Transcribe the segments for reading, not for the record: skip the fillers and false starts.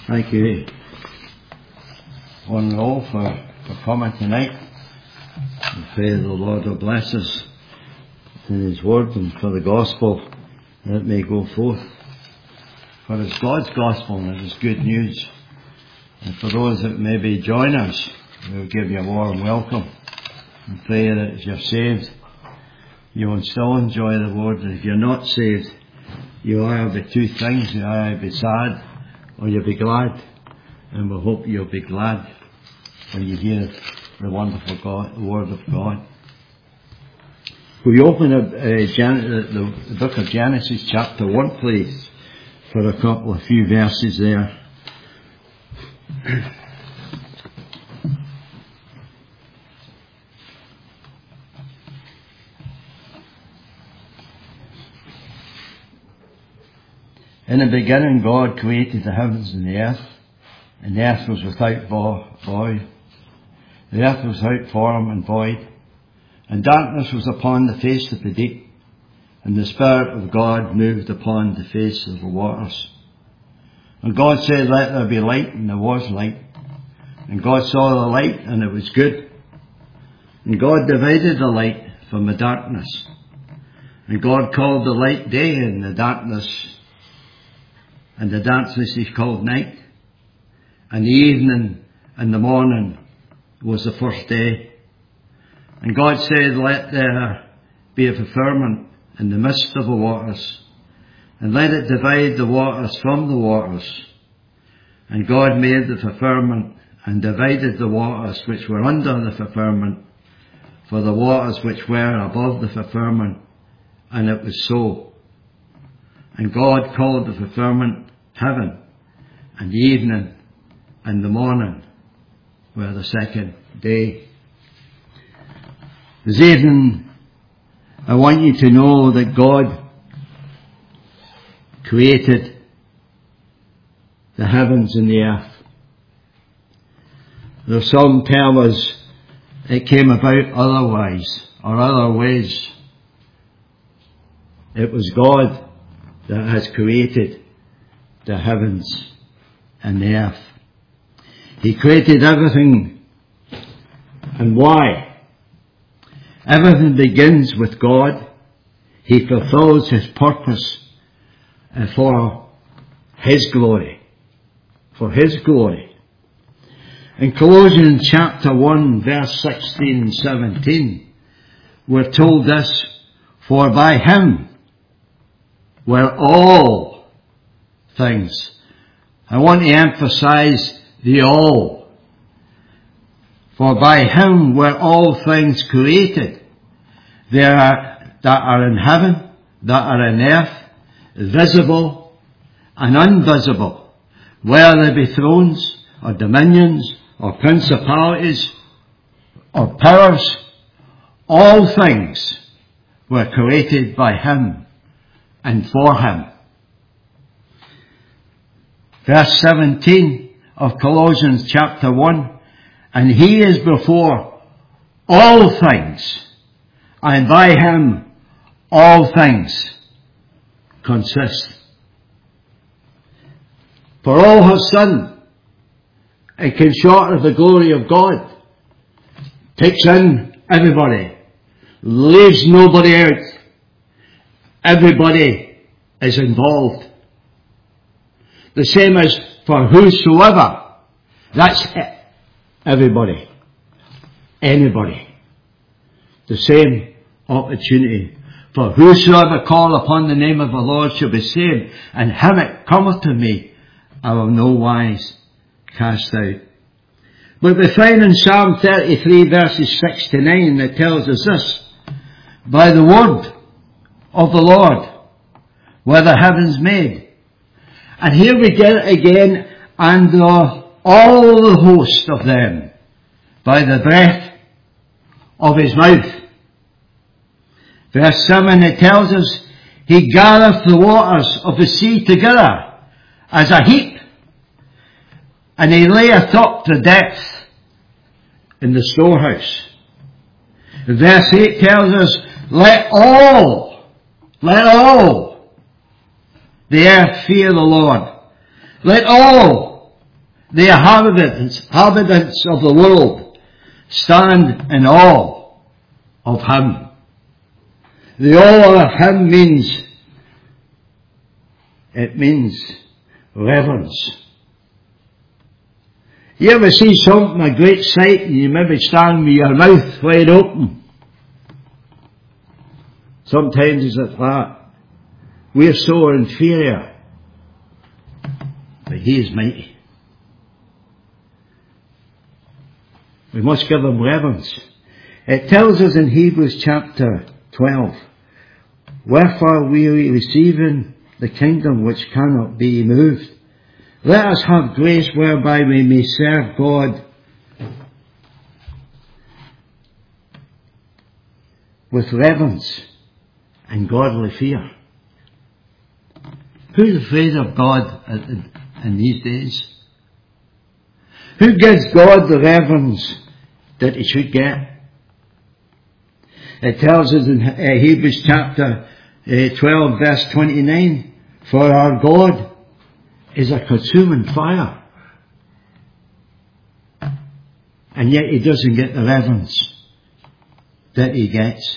Thank you, one and all, for coming tonight. I pray the Lord will bless us in His Word and for the Gospel that it may go forth. For it's God's Gospel and it is good news. And for those that maybe join us, we'll give you a warm welcome and pray that if you're saved, you will still enjoy the Word. And if you're not saved, you'll either be two things: you'll either be sad or you'll be glad. And we hope you'll be glad when you hear the wonderful the Word of God. We open up the book of Genesis chapter 1, please, for a few verses there. In the beginning God created the heavens and the earth was without void. The earth was without form and void, and darkness was upon the face of the deep, and the Spirit of God moved upon the face of the waters. And God said, "Let there be light," and there was light. And God saw the light, and it was good. And God divided the light from the darkness. And God called the light day, and the darkness He called night. And the evening and the morning was the first day. And God said, "Let there be a firmament in the midst of the waters, and let it divide the waters from the waters." And God made the firmament and divided the waters which were under the firmament for the waters which were above the firmament. And it was so. And God called the firmament heaven, and the evening and the morning were the second day. This evening, I want you to know that God created the heavens and the earth. Though some tell us it came about otherwise or other ways, it was God that has created the heavens and the earth. He created everything. And why? Everything begins with God. He fulfills His purpose for His glory. For His glory. In Colossians chapter 1, verse 16 and 17, we're told this: "For by Him were all things." I want to emphasize the all. "For by Him were all things created, that are in heaven, that are in earth, visible and invisible, whether they be thrones or dominions or principalities or powers. All things were created by Him and for Him." Verse 17 of Colossians chapter 1, "And He is before all things, and by Him all things consist." For all have sinned and come short of the glory of God. Takes in everybody, leaves nobody out. Everybody is involved. The same as for whosoever. That's it. Everybody. Anybody. The same opportunity. "For whosoever call upon the name of the Lord shall be saved, and him it cometh to me, I will no wise cast out." But we find in Psalm 33 verses 6 to 9 that tells us this: "By the word of the Lord were the heavens made." And here we get it again, "and all the host of them by the breath of His mouth." Verse 7, it tells us, "He gathereth the waters of the sea together as a heap, and He layeth up the depth in the storehouse." Verse 8 tells us, let all the earth fear the Lord. Let all The inhabitants of the world stand in awe of him. The awe of him means reverence. You ever see something, a great sight, and you maybe stand with your mouth wide open? Sometimes it's like that. We're so inferior, but he is mighty. We must give him reverence. It tells us in Hebrews chapter 12, wherefore we are receiving the kingdom which cannot be moved. Let us have grace whereby we may serve God with reverence and godly fear. Who's afraid of God in these days? Who gives God the reverence that he should get? It tells us in Hebrews chapter 12 verse 29, for our God is a consuming fire. And yet he doesn't get the reverence that he gets.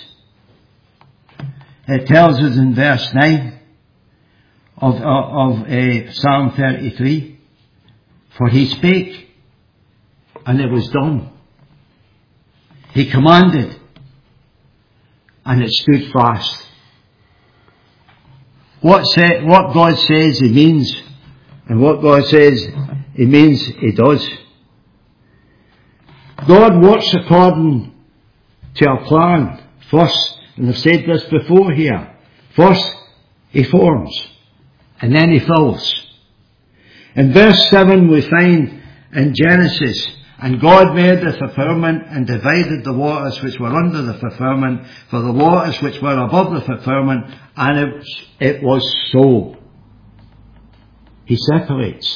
It tells us in verse 9 of Psalm 33, for he spake, and it was done. He commanded, and it stood fast. What God says he means, and what God says he means he does. God works according to a plan. First, and I've said this before here, first he forms, and then he fills. In verse 7 we find in Genesis, and God made the firmament and divided the waters which were under the firmament for the waters which were above the firmament, and it was so. He separates.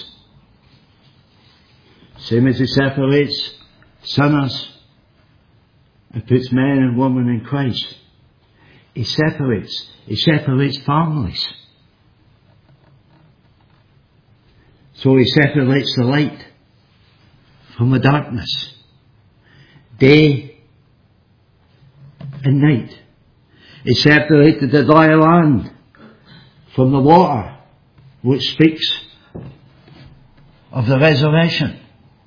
Same as he separates sinners and puts men and women in Christ. He separates. He separates families. So he separates the light from the darkness, day and night. He separated the dry land from the water, which speaks of the resurrection.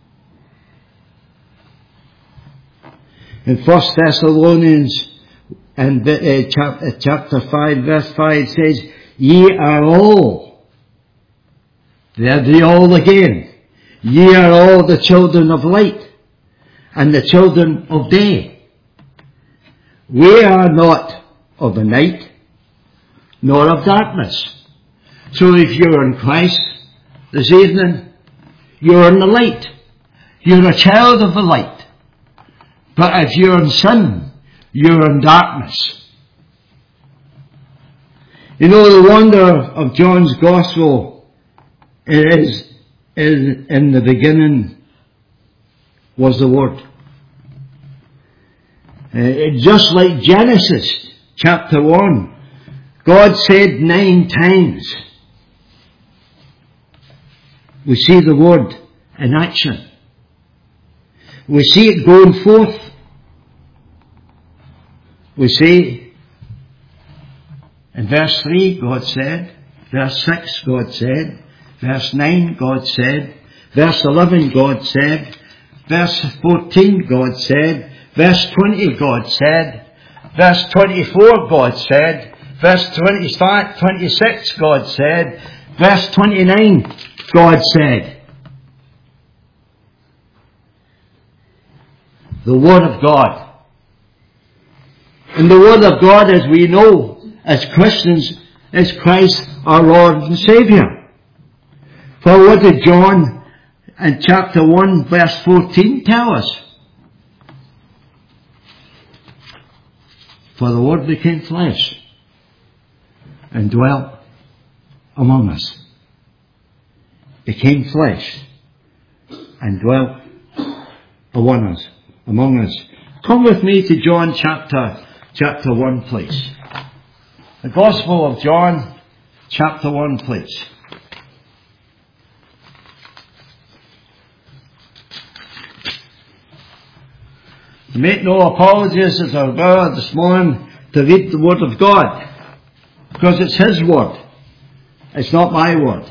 In 1 Thessalonians and chapter 5 verse 5 says, ye are all, there the all again, ye are all the children of light and the children of day. We are not of the night nor of darkness. So if you're in Christ this evening, you're in the light. You're a child of the light. But if you're in sin, you're in darkness. You know, the wonder of John's Gospel is in the beginning was the Word. Just like Genesis chapter 1, God said 9 times. We see the Word in action. We see it going forth. We see in verse 3 God said, verse 6 God said, verse 9 God said, verse 11 God said, verse 14 God said, verse 20 God said, verse 24 God said, verse 26 God said, verse 29 God said. The Word of God. And the Word of God, as we know, as Christians, is Christ our Lord and Saviour. For what did John in chapter 1 verse 14 tell us? For the Word became flesh and dwelt among us. Became flesh and dwelt among us. Come with me to John chapter 1, please. The Gospel of John, chapter 1, please. Make no apologies as our brother this morning to read the Word of God. Because it's His Word. It's not my Word.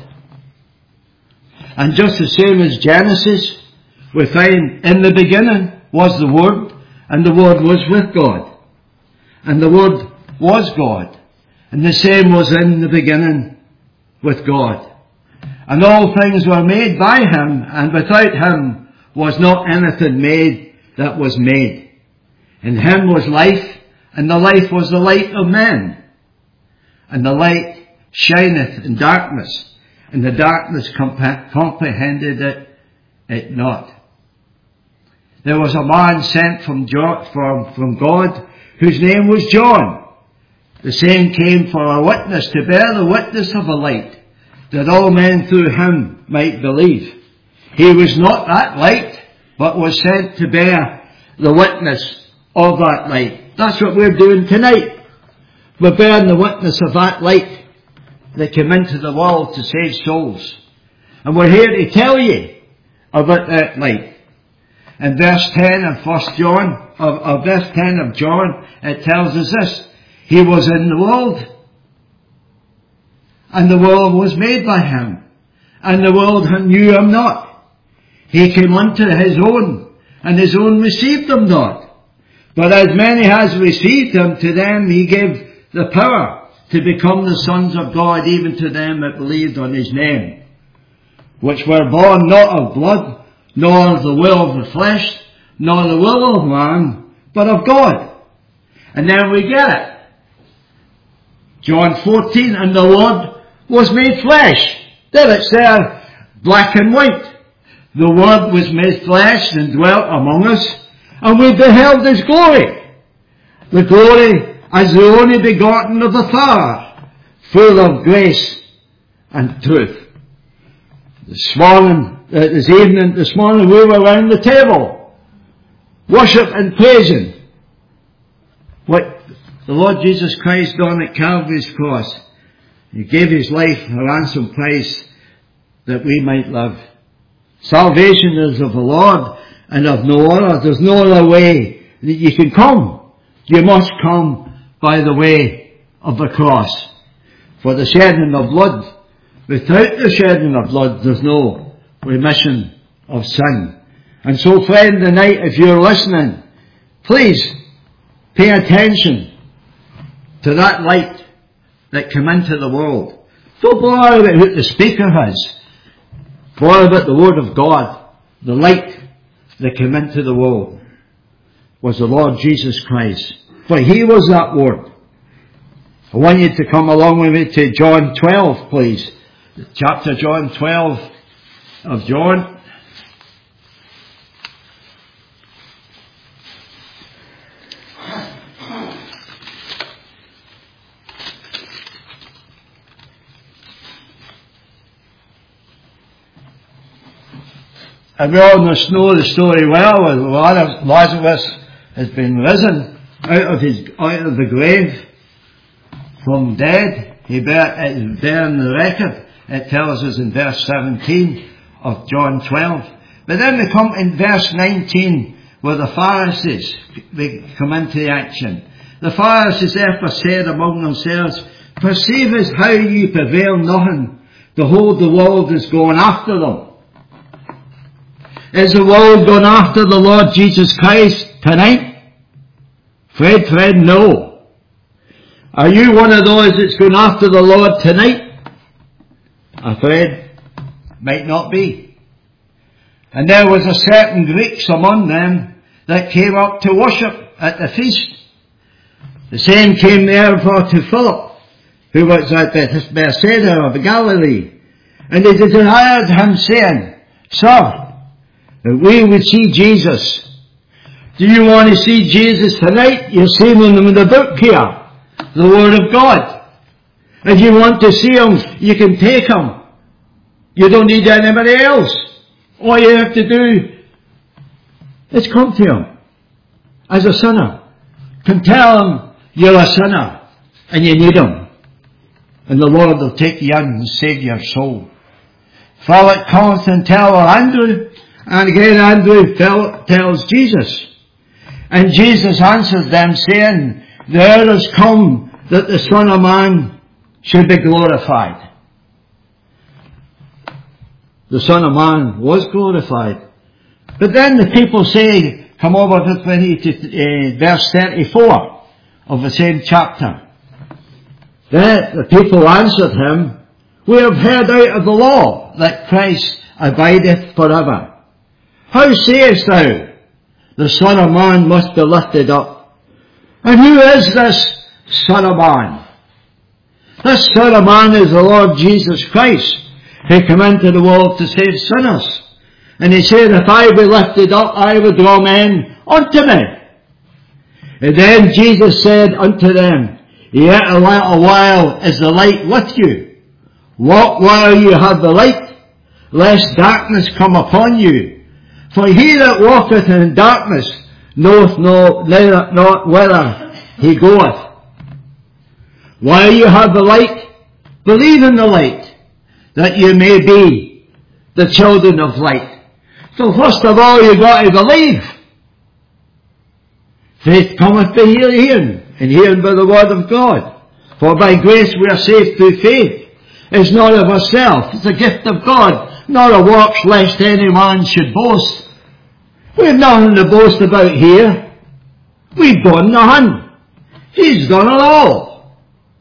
And just the same as Genesis, we find in the beginning was the Word, and the Word was with God. And the Word was God. And the same was in the beginning with God. And all things were made by Him, and without Him was not anything made that was made. In Him was life, and the life was the light of men. And the light shineth in darkness, and the darkness comprehended it not. There was a man sent from God, whose name was John. The same came for a witness, to bear the witness of a light, that all men through him might believe. He was not that light, but was sent to bear the witness of that light. That's what we're doing tonight. We're bearing the witness of that light that came into the world to save souls. And we're here to tell you about that light. In verse 10 of verse 10 of John, it tells us this: He was in the world, and the world was made by Him, and the world knew Him not. He came unto His own, and His own received Him not. But as many as received Him, to them He gave the power to become the sons of God, even to them that believed on His name, which were born not of blood, nor of the will of the flesh, nor the will of man, but of God. And then we get it. John 14, and the Word was made flesh. There it's there, black and white. The Word was made flesh and dwelt among us, and we beheld His glory. The glory as the only begotten of the Father, full of grace and truth. This morning we were around the table, worship and praising what the Lord Jesus Christ done at Calvary's cross. He gave His life a ransom price that we might live. Salvation is of the Lord and of no other. There's no other way that you can come. You must come by the way of the cross. For the shedding of blood, without the shedding of blood, there's no remission of sin. And so, friend, tonight, if you're listening, please pay attention to that light that came into the world. Don't bother about who the speaker has. Bother about the Word of God. The light that came into the world was the Lord Jesus Christ. For He was that Word. I want you to come along with me to John 12, please. Chapter John 12 of John. And we all know the story well. Lazarus has been risen out of the grave from dead. It's there in the record. It tells us in verse 17 of John 12. But then we come in verse 19 where the Pharisees, they come into the action. The Pharisees therefore said among themselves, Perceivest how ye prevail nothing. Behold, the world is going after them. Is the world going after the Lord Jesus Christ tonight? Fred, no. Are you one of those that's going after the Lord tonight? Afraid might not be. And there was a certain Greeks among them that came up to worship at the feast. The same came therefore to Philip, who was at Bethsaida of Galilee. And they desired him, saying, Sir, that we would see Jesus. Do you want to see Jesus tonight? You're seeing him in the book here, the Word of God. If you want to see him, you can take him. You don't need anybody else. All you have to do is come to him as a sinner. Can tell him you're a sinner and you need him. And the Lord will take you in and save your soul. Philip comes and tells Andrew, and again Andrew tells Jesus. And Jesus answered them, saying, the hour is come that the Son of Man should be glorified. The Son of Man was glorified. But then the people say, come over to verse 34 of the same chapter. Then the people answered him, we have heard out of the law that Christ abideth forever. How sayest thou, the Son of Man must be lifted up? And who is this Son of Man? This Son of Man is the Lord Jesus Christ, who came into the world to save sinners. And he said, if I be lifted up, I will draw men unto me. And then Jesus said unto them, yet a little while is the light with you. Walk while you have the light, lest darkness come upon you. For he that walketh in darkness knoweth not whither he goeth. While you have the light, believe in the light, that you may be the children of light. So first of all, you've got to believe. Faith cometh by hearing, and hearing by the word of God. For by grace we are saved through faith. It's not of ourselves, it's a gift of God, not of works, lest any man should boast. We have nothing to boast about here. We've done nothing. He's done it all.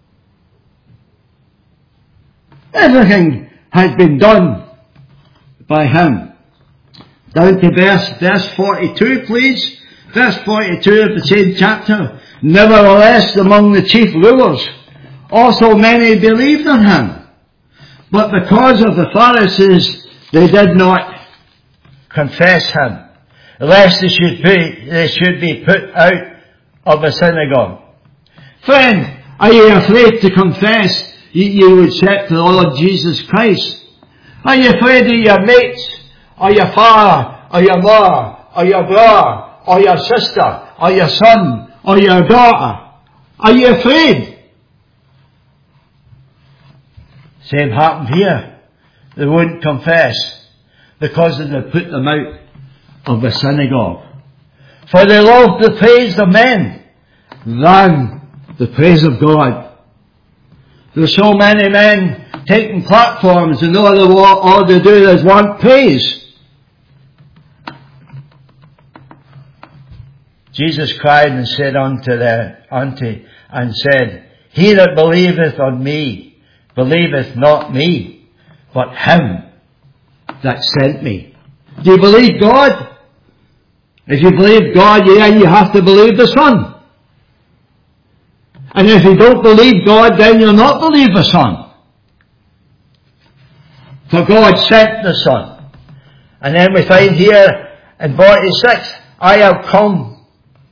Everything has been done by him. Down to verse 42, please. Verse 42 of the same chapter. Nevertheless, among the chief rulers, also many believed on him. But because of the Pharisees, they did not confess him, lest they should be put out of the synagogue. Friend, are you afraid to confess you accept the Lord Jesus Christ? Are you afraid of your mates, or your father, or your mother, or your brother, or your sister, or your son, or your daughter? Are you afraid? Same happened here. They wouldn't confess because they put them out of the synagogue. For they loved the praise of men than the praise of God. There's so many men taking platforms and all they do is want praise. Jesus cried and said he that believeth on me believeth not me, but him that sent me. Do you believe God? If you believe God, you have to believe the Son. And if you don't believe God, then you'll not believe the Son. For God sent the Son. And then we find here in 46, I am come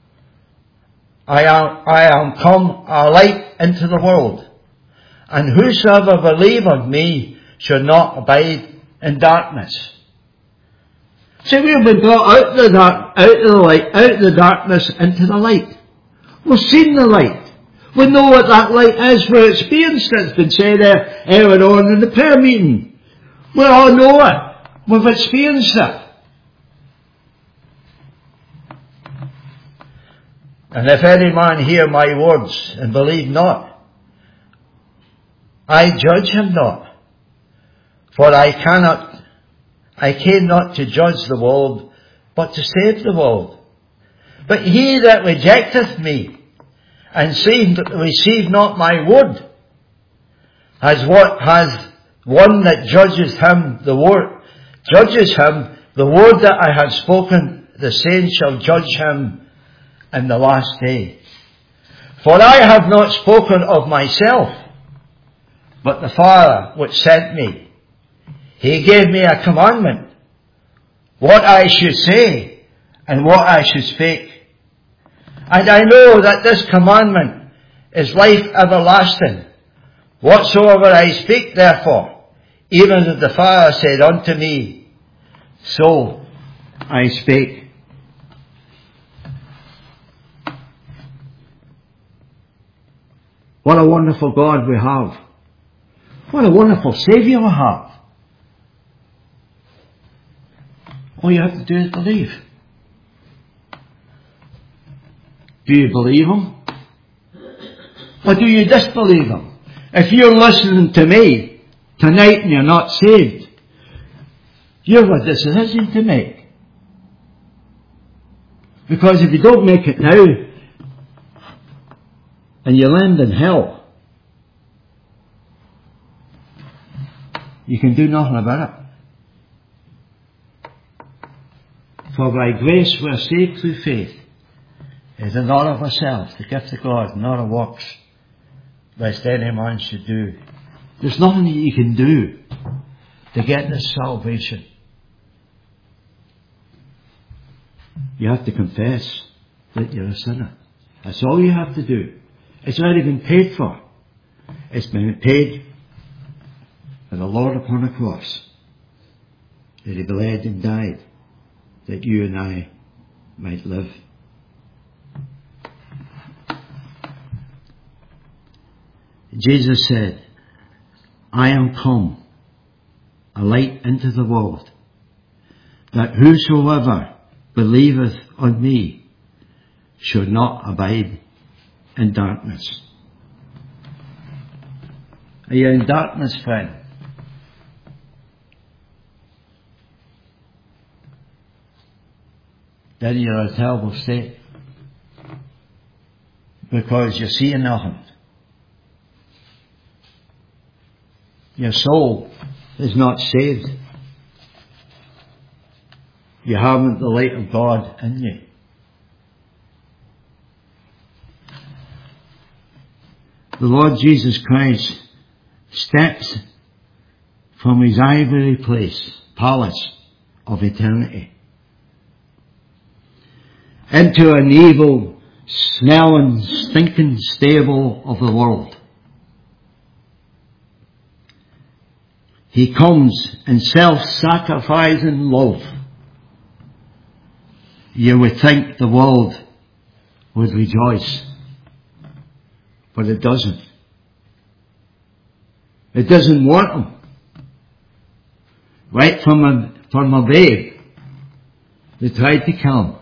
a light into the world. And whosoever believe on me shall not abide in darkness. See, we have been brought out of the darkness into the light. We've seen the light. We know what that light is. We've experienced it. It's been said there earlier on in the prayer meeting. We all know it. We've experienced it. And if any man hear my words and believe not, I judge him not. For I came not to judge the world, but to save the world. But he that rejecteth me, and receive not my word, has one that judges him the word that I have spoken, the same shall judge him in the last day. For I have not spoken of myself, but the Father which sent me, he gave me a commandment, what I should say and what I should speak. And I know that this commandment is life everlasting. Whatsoever I speak, therefore, even as the Father said unto me, so I speak. What a wonderful God we have. What a wonderful Saviour we have. All you have to do is believe. Do you believe him? Or do you disbelieve him? If you're listening to me tonight and you're not saved, you have a decision to make. Because if you don't make it now, and you land in hell, you can do nothing about it. For by grace we are saved through faith. It is not of ourselves, the gift of God, not of works, lest any man should do. There's nothing that you can do to get this salvation. You have to confess that you're a sinner. That's all you have to do. It's already been paid for. It's been paid for the Lord upon the cross. That He bled and died that you and I might live. Jesus said, I am come, a light into the world, that whosoever believeth on me should not abide in darkness. Are you in darkness, friend? Then you're in a terrible state, because you see nothing. Your soul is not saved. You haven't the light of God in you. The Lord Jesus Christ steps from His ivory palace of eternity into an evil, smelling, stinking stable of the world. He comes in self-sacrificing love. You would think the world would rejoice, but it doesn't. It doesn't want Him. Right from a babe, they tried to kill Him.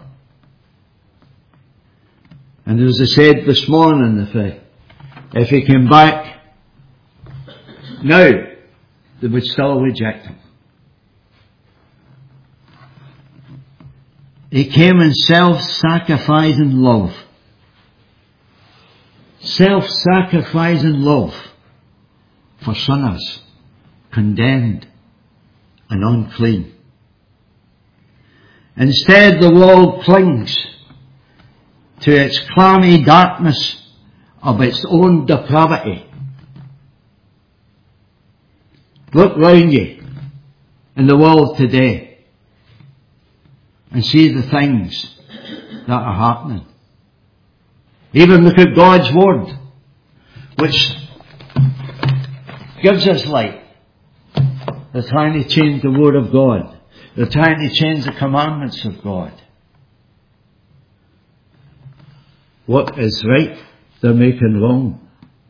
And as I said this morning, if He came back now, they would still reject Him. He came in self-sacrificing love. Self-sacrificing love for sinners, condemned and unclean. Instead, the world clings to its clammy darkness of its own depravity. Look round you in the world today and see the things that are happening. Even look at God's Word, which gives us light. They're trying to change the Word of God. They're trying to change the commandments of God. What is right, they're making wrong.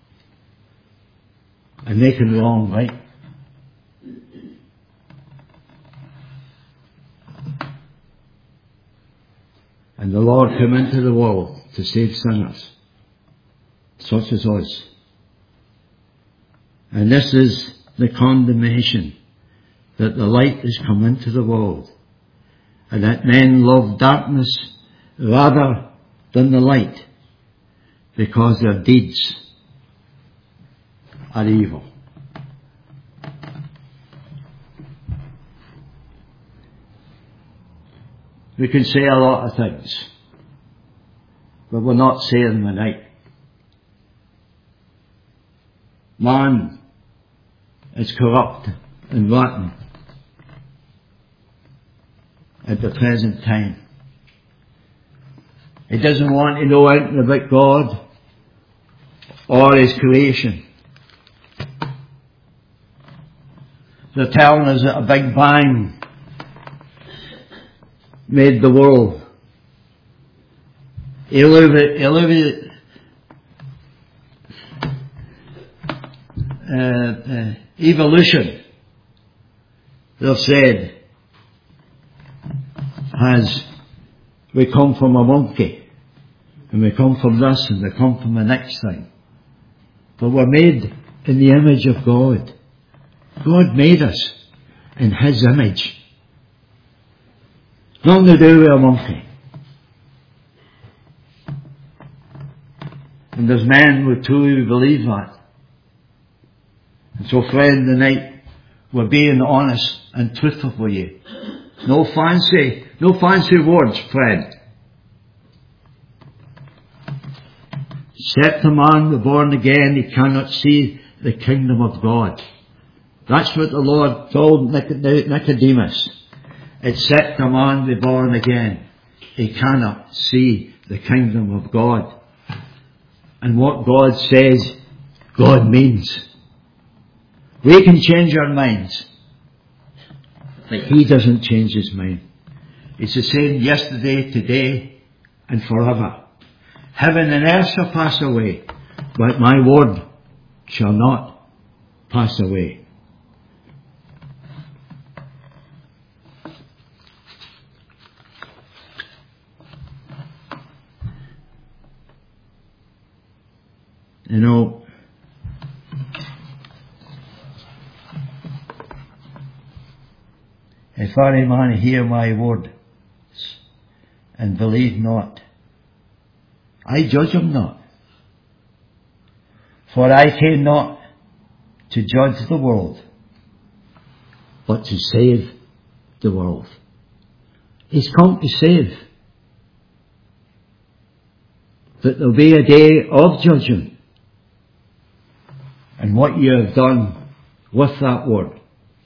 And making wrong right. And the Lord came into the world to save sinners, such as us. And this is the condemnation, that the light has come into the world, and that men love darkness rather than the light, because their deeds are evil. We can say a lot of things, but we're not saying them right. Man is corrupt and rotten at the present time. He doesn't want to know anything about God or His creation. They're telling us that a big bang made the world. Evolution, they've said, we come from a monkey, and we come from this and we come from the next thing. But we're made in the image of God. God made us in His image. Nothing to do with a monkey. And there's men who truly believe that. And so, friend, tonight we're being honest and truthful with you. No fancy words, friend. Except a man be born again, he cannot see the kingdom of God. That's what the Lord told Nicodemus. Except a man be born again, he cannot see the kingdom of God. And what God says, God means. We can change our minds, but He doesn't change His mind. It's the same yesterday, today, and forever. Heaven and earth shall pass away, but my word shall not pass away. You know, if any man hear my word and believe not, I judge him not. For I came not to judge the world, but to save the world. He's come to save. But there'll be a day of judgment. And what you have done with that word,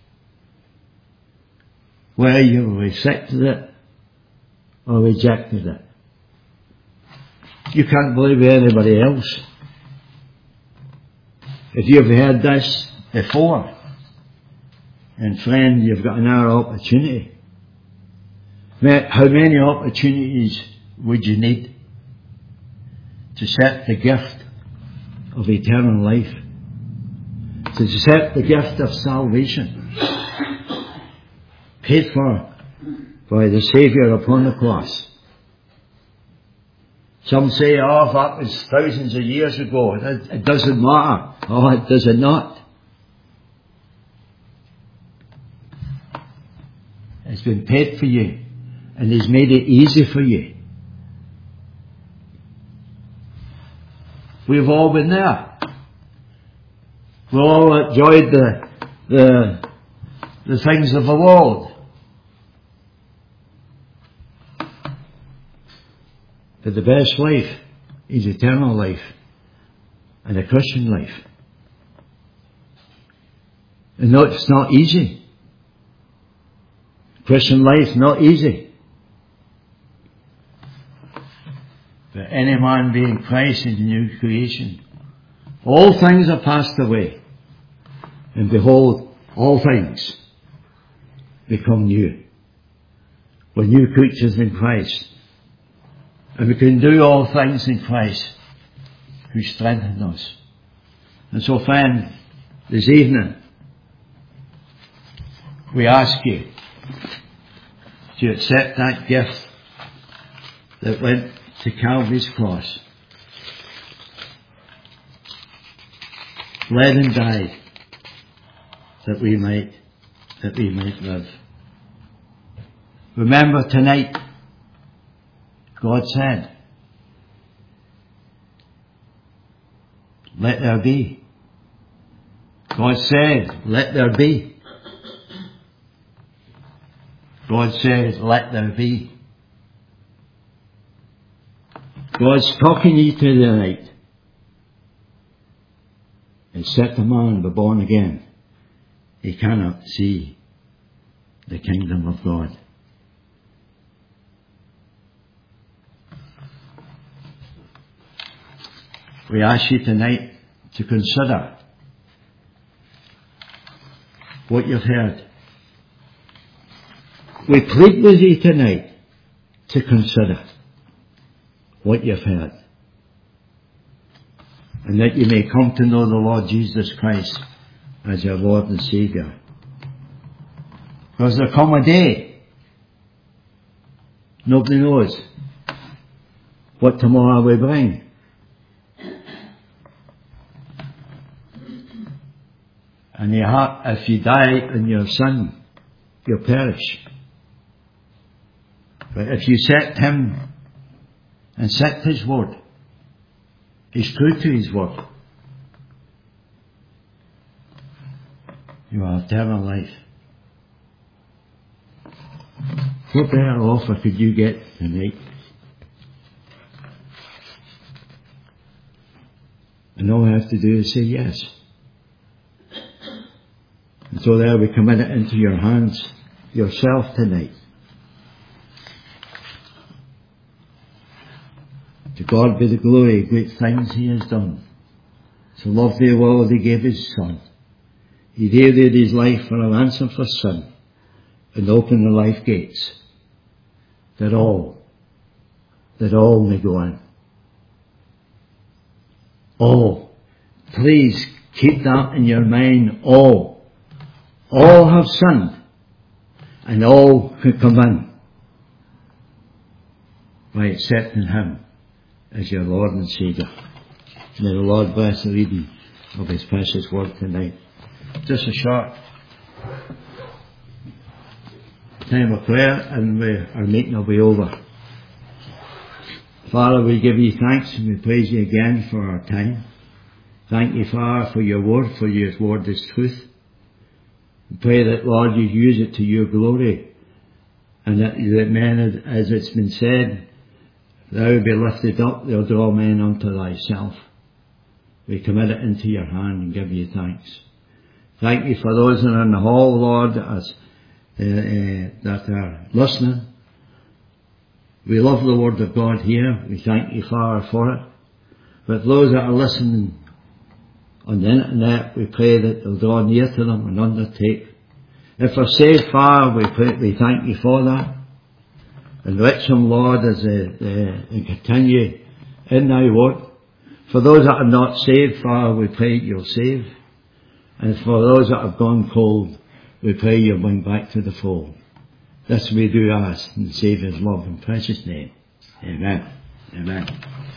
whether you accepted it or rejected it. You can't believe anybody else. If you've heard this before, and friend, you've got another opportunity. How many opportunities would you need to accept the gift of eternal life? To accept the gift of salvation, paid for by the Saviour upon the cross. Some say, oh, that was thousands of years ago. It doesn't matter. Oh, it does not. It's been paid for you, and He's made it easy for you. We've all been there. We all enjoyed the things of the world. But the best life is eternal life and a Christian life. And no, it's not easy. Christian life, not easy. But any man being Christ is a new creation. All things are passed away. And behold, all things become new. We're new creatures in Christ. And we can do all things in Christ who strengthens us. And so, friend, this evening, we ask you to accept that gift that went to Calvary's cross. Bled and died that we might live. Remember tonight, God said, let there be. God said, let there be. God said, let there be. God's talking to you tonight. Except a man be born again, he cannot see the kingdom of God. We ask you tonight to consider what you've heard. We plead with you tonight to consider what you've heard, and that you may come to know the Lord Jesus Christ as your Lord and Saviour. Because there come a day, nobody knows what tomorrow will bring. And if you die in your sin, you'll perish. But if you set Him and set His word, He's true to His word, you have eternal life. What better offer could you get tonight? And all I have to do is say yes. And so there we commit it into your hands, yourself tonight. To God be the glory, great things He has done. So loved the world He gave His Son. He gave His life for a ransom for sin, and opened the life gates, that all may go in. All. Please keep that in your mind. All have sinned, and all can come in by accepting Him as your Lord and Saviour. May the Lord bless the reading of His precious word tonight. Just a short time of prayer, and our meeting will be over. Father, we give You thanks and we praise You again for our time. Thank You, Father, for Your word, for Your word is truth. We pray that, Lord, You use it to Your glory, and that men, as it's been said, Thou will be lifted up, They'll draw men unto Thyself. We commit it into Your hand and give You thanks. Thank You for those that are in the hall, Lord, as that are listening. We love the Word of God here. We thank You, Father, for it. But those that are listening on the internet, we pray that they'll draw near to them and undertake. If we're saved, Father, we thank You for that. Enrich them, Lord, as they continue in Thy word. For those that are not saved, Father, we pray You'll save. And for those that have gone cold, we pray You'll bring back to the fold. This we do ask in the Saviour's love and precious name. Amen. Amen.